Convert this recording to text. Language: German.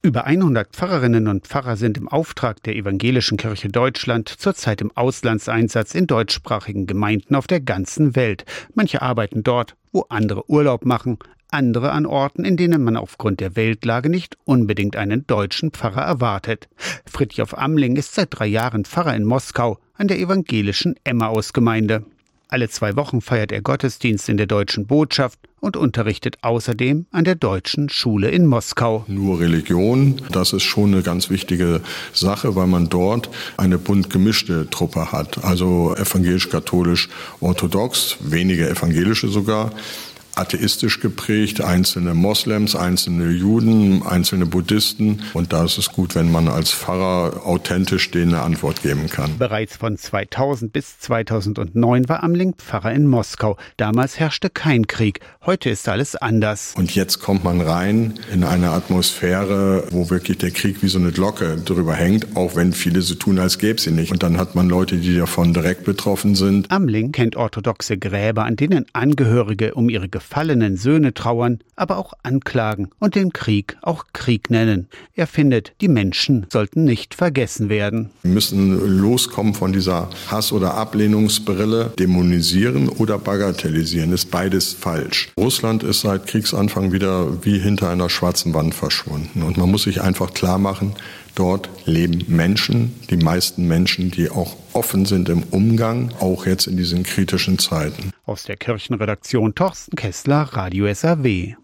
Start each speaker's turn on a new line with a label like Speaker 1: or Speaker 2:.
Speaker 1: Über 100 Pfarrerinnen und Pfarrer sind im Auftrag der Evangelischen Kirche Deutschland zurzeit im Auslandseinsatz in deutschsprachigen Gemeinden auf der ganzen Welt. Manche arbeiten dort, wo andere Urlaub machen, andere an Orten, in denen man aufgrund der Weltlage nicht unbedingt einen deutschen Pfarrer erwartet. Fridtjof Amling ist seit 3 Jahren Pfarrer in Moskau an der evangelischen Emmaus-Gemeinde. Alle 2 Wochen feiert er Gottesdienst in der Deutschen Botschaft und unterrichtet außerdem an der Deutschen Schule in Moskau.
Speaker 2: Nur Religion, das ist schon eine ganz wichtige Sache, weil man dort eine bunt gemischte Truppe hat. Also evangelisch, katholisch, orthodox, wenige evangelische sogar. Atheistisch geprägt, einzelne Moslems, einzelne Juden, einzelne Buddhisten. Und da ist es gut, wenn man als Pfarrer authentisch denen eine Antwort geben kann.
Speaker 1: Bereits von 2000 bis 2009 war Amling Pfarrer in Moskau. Damals herrschte kein Krieg. Heute ist alles anders.
Speaker 2: Und jetzt kommt man rein in eine Atmosphäre, wo wirklich der Krieg wie so eine Glocke drüber hängt, auch wenn viele so tun, als gäbe es ihn nicht. Und dann hat man Leute, die davon direkt betroffen sind.
Speaker 1: Amling kennt orthodoxe Gräber, an denen Angehörige um ihre gefallenen Söhne trauern, aber auch anklagen und den Krieg auch Krieg nennen. Er findet, die Menschen sollten nicht vergessen werden.
Speaker 2: Wir müssen loskommen von dieser Hass- oder Ablehnungsbrille. Dämonisieren oder bagatellisieren ist beides falsch. Russland ist seit Kriegsanfang wieder wie hinter einer schwarzen Wand verschwunden. Und man muss sich einfach klar machen, dort leben Menschen, die meisten Menschen, die auch offen sind im Umgang, auch jetzt in diesen kritischen Zeiten.
Speaker 1: Aus der Kirchenredaktion Torsten Kessler, Radio SAW.